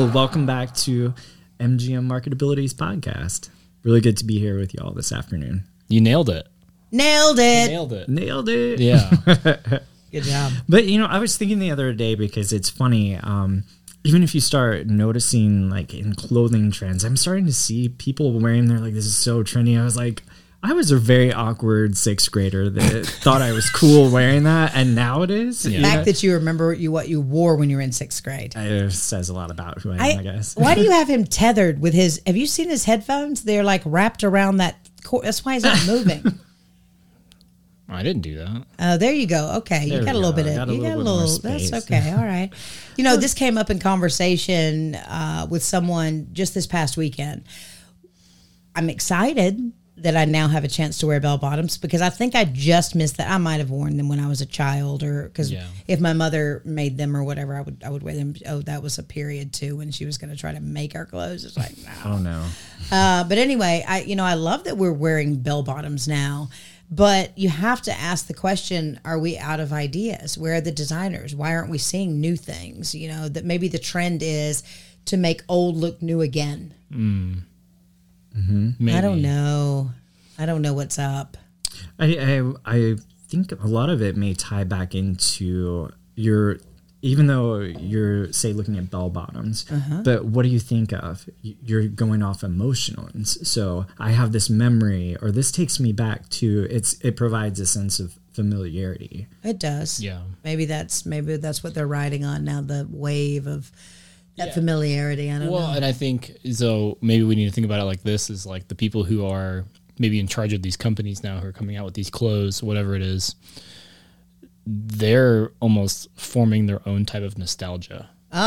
welcome back to MGM Marketabilities Podcast. Really good to be here with y'all this afternoon. You nailed it. Nailed it. Nailed it. Yeah. Good job. But, I was thinking the other day, because it's funny, even if you start noticing, like, in clothing trends, I'm starting to see people wearing their, like, this is so trendy. I was like, I was a very awkward sixth grader that thought I was cool wearing that, and now it is. The fact that you remember what you wore when you were in sixth grade. It says a lot about who I am, I guess. Why do you have him tethered with his... Have you seen his headphones? They're like wrapped around that cord. That's why he's not moving. I didn't do that. Oh, there you go. Okay. You got a little bit of... You got a little... That's okay. All right. This came up in conversation with someone just this past weekend. I'm excited that I now have a chance to wear bell bottoms because I think I just missed that. I might have worn them when I was a child, or because if my mother made them or whatever, I would wear them. Oh, that was a period too when she was going to try to make our clothes. It's like, no. Oh no. But anyway, I love that we're wearing bell bottoms now, but you have to ask the question: are we out of ideas? Where are the designers? Why aren't we seeing new things? That maybe the trend is to make old look new again. Mm-hmm. I don't know. I don't know what's up. I think a lot of it may tie back into even though you're, say, looking at bell bottoms, but what do you think of? You're going off emotions. So I have this memory, or this takes me back to, it provides a sense of familiarity. It does. Yeah. Maybe that's what they're riding on now, the wave of that familiarity. I don't know. Well, and I think, so maybe we need to think about it like this, is like the people who are maybe in charge of these companies now who are coming out with these clothes, whatever it is, they're almost forming their own type of nostalgia.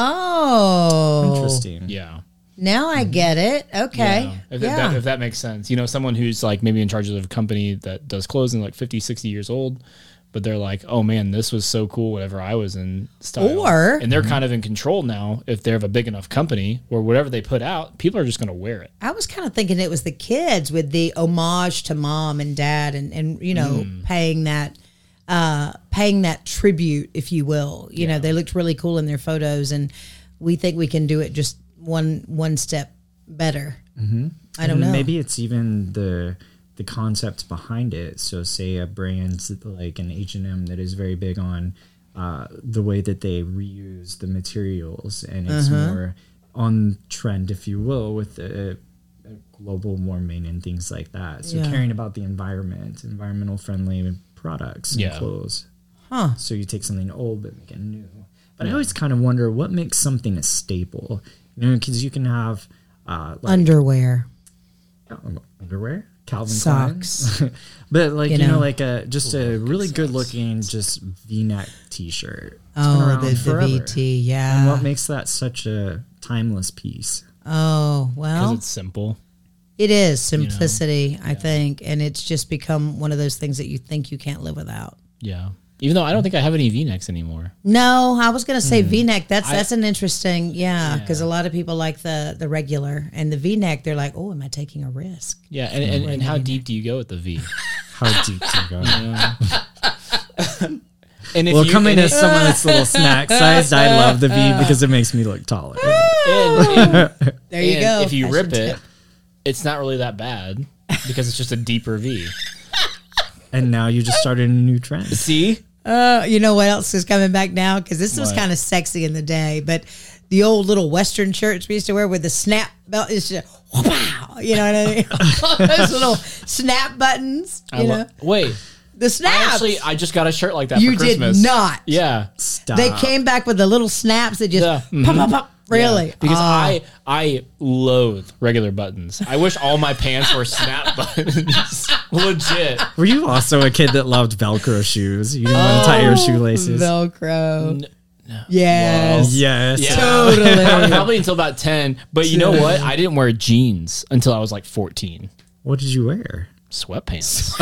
Oh. Interesting. Yeah. Now I get it. Okay. Yeah. If that makes sense. Someone who's like maybe in charge of a company that does clothes and like 50, 60 years old, but they're like, oh man, this was so cool whenever I was in style. And they're kind of in control now if they have a big enough company where whatever they put out, people are just going to wear it. I was kind of thinking it was the kids with the homage to mom and dad and paying that tribute, if you will. They looked really cool in their photos, and we think we can do it just one step better. Mm-hmm. I don't know. Maybe it's even the concept behind it. So say a brand like an H&M that is very big on the way that they reuse the materials, and it's more on trend, if you will, with global warming and things like that. So caring about the environment, environmental friendly products and clothes. So you take something old but make it new. But I always kind of wonder what makes something a staple. Because you can have underwear, Calvin socks, Klein. But like just a really good looking just V-neck T-shirt. Oh, the VT, yeah. And what makes that such a timeless piece? Oh, well, because it's simple. It is simplicity, I think, and it's just become one of those things that you think you can't live without. Yeah. Even though I don't think I have any V-necks anymore. No, I was going to say V-neck. That's an interesting, because a lot of people like the regular, and the V-neck, they're like, oh, am I taking a risk? Yeah, and how deep do you go with the V? How deep do you go? And if coming as someone that's a little snack sized, I love the V because it makes me look taller. There you go. If you rip it, it's not really that bad because it's just a deeper V. And now you just started a new trend. See? You know what else is coming back now? Because this was kind of sexy in the day, but the old little Western shirts we used to wear with the snap belt is just, wow, you know what I mean? Those little snap buttons, Wait. The snaps. I just got a shirt like that for Christmas. You did not. Yeah. Stop. They came back with the little snaps that just pop, pop, pop. Really? Yeah. Because I loathe regular buttons. I wish all my pants were snap buttons. Legit. Were you also a kid that loved Velcro shoes? You didn't want to tie your shoelaces? Velcro. No. Yes. Well, yes. Yeah. Totally. Probably until about 10. But you know what? I didn't wear jeans until I was like 14. What did you wear? Sweatpants.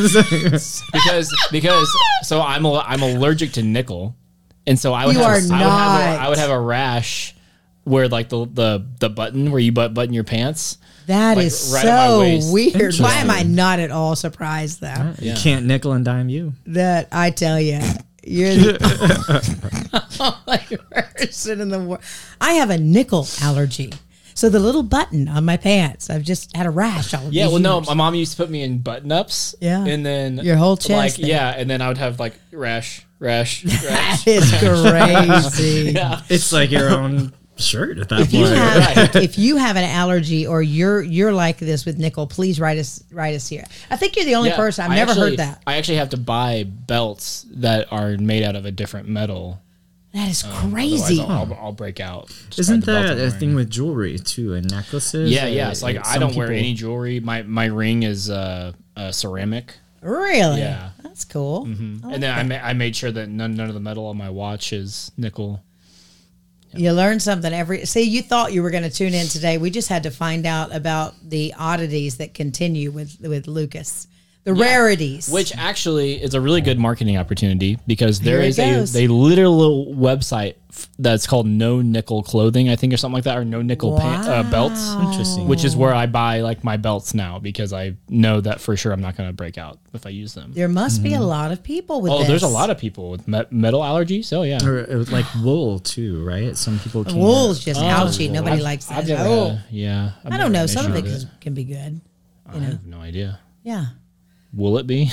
because so I'm allergic to nickel. And so I would have a rash where like the button where you button your pants. That is right so weird. Why am I not at all surprised though? You can't nickel and dime you. That I tell you. You're the only person in the world. I have a nickel allergy. So the little button on my pants, I've just had a rash all of these years. No, my mom used to put me in button-ups. Yeah. And then... Your whole chest. And then I would have, like, rash. That is crazy. Yeah. It's like your own shirt at that point. If you have an allergy or you're like this with nickel, please write us here. I think you're the only person. I've never heard that. I actually have to buy belts that are made out of a different metal. That is crazy. I'll break out. Isn't that a thing with jewelry too and necklaces? Yeah. It's like I don't wear any jewelry. My ring is ceramic. Really? Yeah. That's cool. Mm-hmm. And then I made sure that none of the metal on my watch is nickel. Yep. You learn something See, you thought you were going to tune in today. We just had to find out about the oddities that continue with Lucas. The rarities. Which actually is a really good marketing opportunity because there is a literal website that's called No Nickel Clothing, I think, or something like that, or No Nickel belts. Interesting. Which is where I buy like my belts now because I know that for sure I'm not going to break out if I use them. There must be a lot of people with this. There's a lot of people with metal allergies. Oh, yeah. Or like wool too, right? Some people can't. Wool's just ouchy. Nobody likes that. Yeah. I don't know. Some of it can be good. I have no idea. Yeah. Will it be?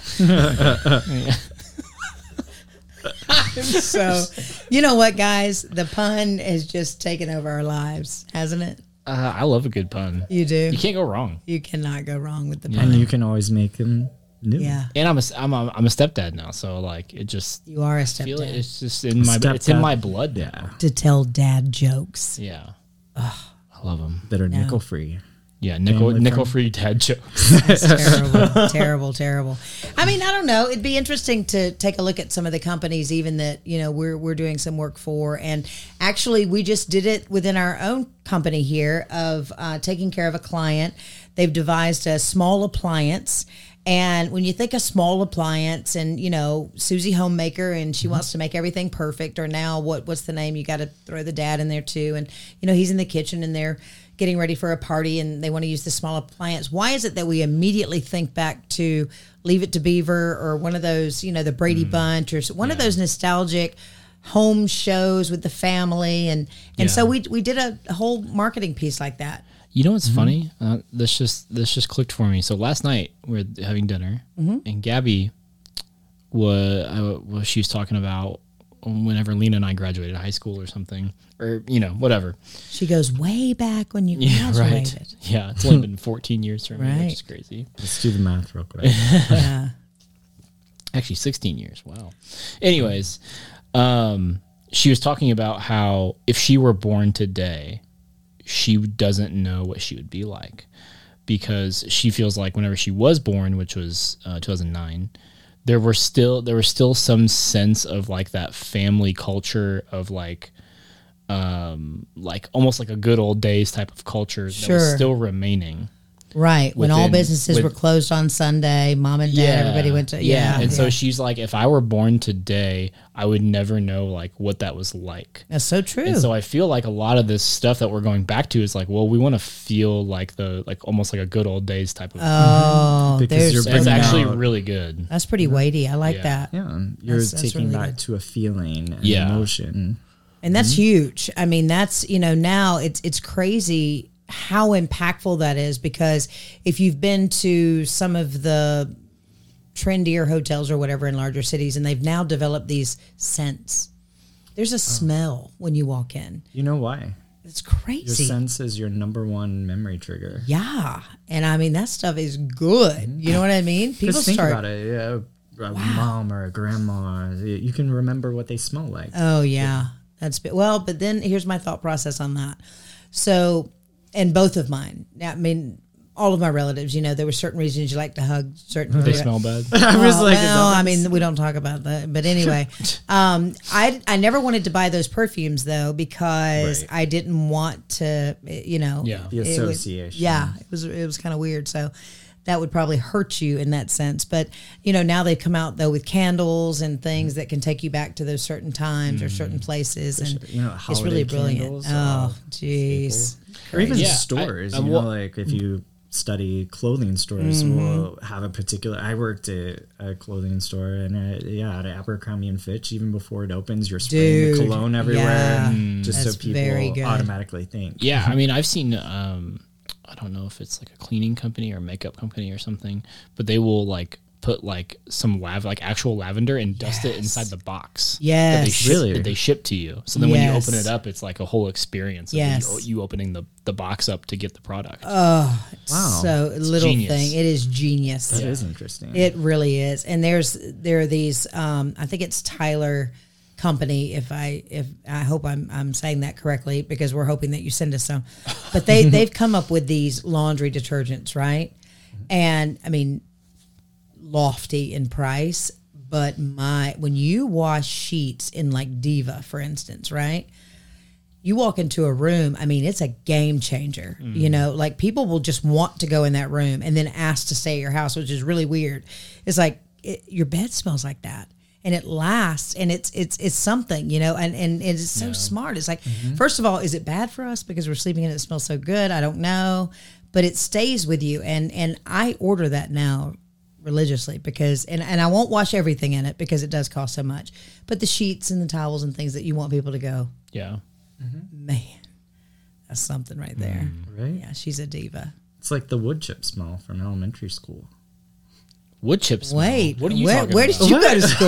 So, you know what, guys? The pun has just taken over our lives, hasn't it? I love a good pun. You do. You can't go wrong. You cannot go wrong with the pun. And you can always make them new. Yeah. And I'm a stepdad now, so like it just you are a stepdad. It's just in my blood now. To tell dad jokes. Yeah. Ugh. I love them. That are nickel free. Yeah, nickel-free dad jokes. That's terrible. I mean, I don't know. It'd be interesting to take a look at some of the companies, even that we're doing some work for. And actually, we just did it within our own company here of taking care of a client. They've devised a small appliance. And when you think a small appliance, and Susie Homemaker, and she wants to make everything perfect. Or now, what's the name? You got to throw the dad in there too. And he's in the kitchen, and they're getting ready for a party, and they want to use the small appliance. Why is it that we immediately think back to Leave It to Beaver or one of those, the Brady Bunch or one of those nostalgic home shows with the family, and so we did a whole marketing piece like that. You know what's funny? This just clicked for me. So last night we were having dinner, and Gabby she was talking about whenever Lena and I graduated high school or something, or whatever. She goes way back when you graduated. Right. Yeah, it's only been 14 years for me, which is crazy. Let's do the math real quick. Yeah. Actually, 16 years. Wow. Anyways, she was talking about how if she were born today, she doesn't know what she would be like, because she feels like whenever she was born, which was 2009. There was still some sense of like that family culture of like almost like a good old days type of culture that was still remaining. Right. When all businesses were closed on Sunday, mom and dad, everybody went to, So she's like, if I were born today, I would never know like what that was like. That's so true. And so I feel like a lot of this stuff that we're going back to is like, well, we want to feel like almost like a good old days type of. Oh, because it's actually really good. That's pretty weighty. I like that. Yeah. You're taking really back to a feeling and emotion. And that's huge. I mean, that's, now it's crazy how impactful that is, because if you've been to some of the trendier hotels or whatever in larger cities, and they've now developed these scents, there's a smell when you walk in. You know why? It's crazy. Your sense is your number one memory trigger. Yeah. And I mean, that stuff is good. You know what I mean? People think about it. Yeah, a mom or a grandma, you can remember what they smell like. Oh, yeah. But then here's my thought process on that. So, and both of mine, I mean, all of my relatives, there were certain reasons you like to hug certain. They smell bad. I mean, we don't talk about that. But anyway, I never wanted to buy those perfumes though, because I didn't want to, the association. It was kind of weird. So that would probably hurt you in that sense. But, now they've come out though with candles and things that can take you back to those certain times or certain places. And it's really brilliant. Oh, jeez. Or even stores, like if you study clothing stores will have a particular. I worked at a clothing store, and at Abercrombie and Fitch, even before it opens, you're spraying the cologne everywhere, just so people automatically think. Yeah, I mean, I've seen. I don't know if it's like a cleaning company or makeup company or something, but they will like put like some actual lavender and dust it inside the box. Yes. That they ship to you. So then when you open it up, it's like a whole experience of you opening the box up to get the product. Oh, wow. So it's little genius. Thing. It is genius. That is interesting. It really is. And there are these, I think it's Tyler Company, if I hope I'm saying that correctly, because we're hoping that you send us some. But they've come up with these laundry detergents, right? And I mean, lofty in price, but when you wash sheets in like Diva, for instance, right? You walk into a room, I mean, it's a game changer. You know, like people will just want to go in that room and then ask to stay at your house, which is really weird. It's like your bed smells like that. And it lasts, and it's something, you know, and it's so smart. It's like, first of all, is it bad for us because we're sleeping in it smells so good? I don't know, but it stays with you. And I order that now religiously because, and I won't wash everything in it because it does cost so much, but the sheets and the towels and things that you want people to go. Yeah. Man, that's something right there. Right? Yeah, she's a diva. It's like the wood chip smell from elementary school. Wood chips. Wait, what are you talking where about? did you go to school?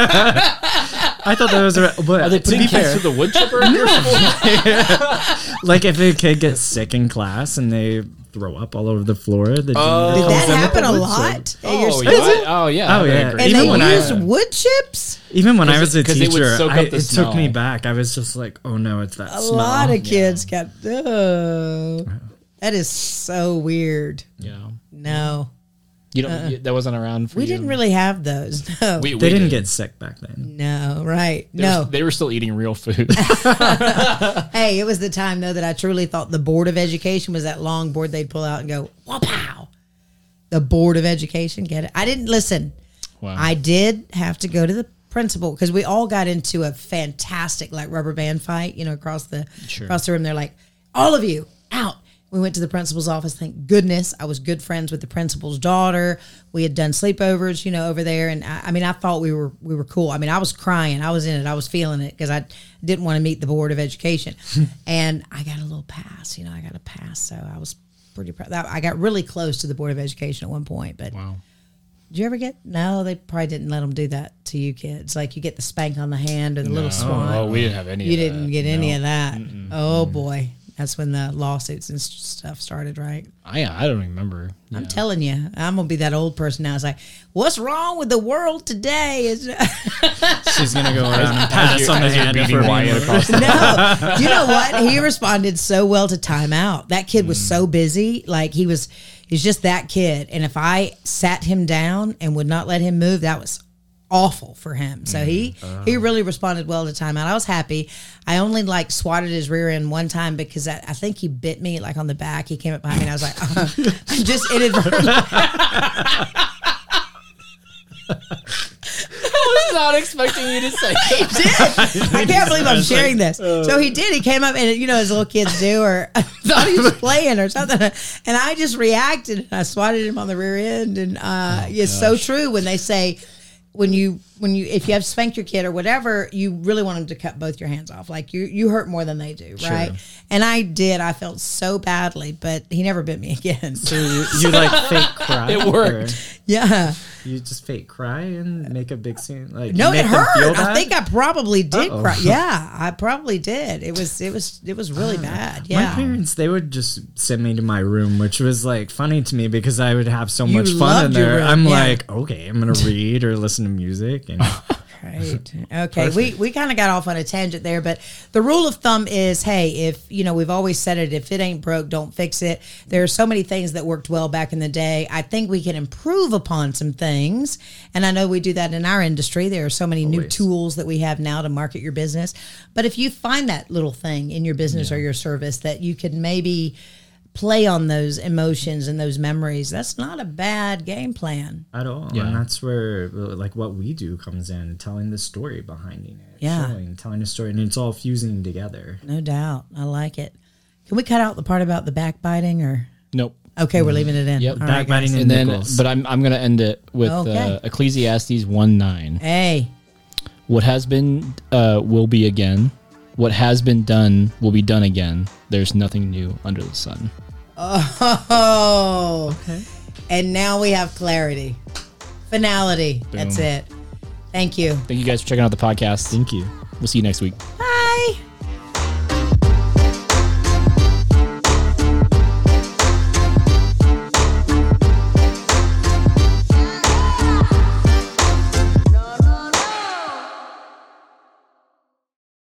I thought that was. But are they putting kids through the wood chipper in your school? Like if a kid gets sick in class and they throw up all over the floor. Did that happen a lot? Oh yeah. And even they used wood chips. Even when I was a teacher, it took me back. I was just like, oh no, it's that smell. A lot of kids got. That is so weird. Yeah. No. You don't. That wasn't around for you. We didn't really have those. No, they didn't get sick back then. No, right? They were still eating real food. Hey, it was the time though that I truly thought the Board of Education was that long board they'd pull out and go, "Wow!" The Board of Education, get it? I didn't listen. Wow. I did have to go to the principal because we all got into a fantastic like rubber band fight, you know, across the room. They're like, "All of you out." We went to the principal's office. Thank goodness. I was good friends with the principal's daughter. We had done sleepovers, you know, over there. And I mean, I thought we were cool. I mean, I was crying. I was in it. I was feeling it because I didn't want to meet the Board of Education. And I got a little pass, you know, I got a pass. So I was pretty proud. I got really close to the Board of Education at one point. But wow. Did you ever get? No, they probably didn't let them do that to you kids. Like you get the spank on the hand or the little swat. Oh, we didn't have any of that. You didn't get any of that. Oh, boy. That's when the lawsuits and stuff started, right? I don't remember. Yeah. I'm telling you, I'm going to be that old person now. It's like, what's wrong with the world today? She's going to go around and pass on the hand for Wyatt across the No, you know what? He responded so well to timeout. That kid was so busy. Like he's just that kid. And if I sat him down and would not let him move, that was awful for him. So he really responded well to timeout. I was happy. I only like swatted his rear end one time because I think he bit me like on the back. He came up behind me and I was like, I just inadvertently. I was not expecting you to say he did. I can't believe I'm sharing this. So he did. He came up and, you know, as little kids do, or I thought he was playing or something. And I just reacted and I swatted him on the rear end. And it's so true when they say, when you if you have spanked your kid or whatever, you really want them to cut both your hands off. Like you hurt more than they do, right? And I did. I felt so badly, but he never bit me again. So you like fake cry? It worked. Yeah. You just fake cry and make a big scene. Like no, it hurt. I think I probably did cry. Yeah, I probably did. It was really bad. Yeah. My parents, they would just send me to my room, which was like funny to me because I would have so much fun in there. I'm like, okay, I'm gonna read or listen to music. And right. Okay. We kind of got off on a tangent there, but the rule of thumb is, hey, if, you know, we've always said it, if it ain't broke, don't fix it. There are so many things that worked well back in the day. I think we can improve upon some things. And I know we do that in our industry. There are so many new tools that we have now to market your business. But if you find that little thing in your business or your service that you could maybe play on those emotions and those memories, that's not a bad game plan at all. And that's where like what we do comes in, telling the story behind it, telling a story, and it's all fusing together. No doubt. I like it. Can we cut out the part about the backbiting or nope? Okay, we're leaving it in. Yep. Backbiting and then, but I'm going to end it with Ecclesiastes 1:9. Hey. What has been will be again. What has been done will be done again. There's nothing new under the sun. Oh. Okay. And now we have clarity. Finality. Boom. That's it. Thank you. Thank you guys for checking out the podcast. Thank you. We'll see you next week.